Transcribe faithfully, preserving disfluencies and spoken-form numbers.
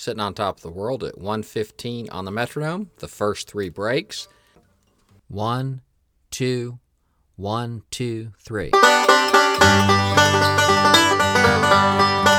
sitting on top of the world at one fifteen on the metronome. The first three breaks. One, two, one, two, three.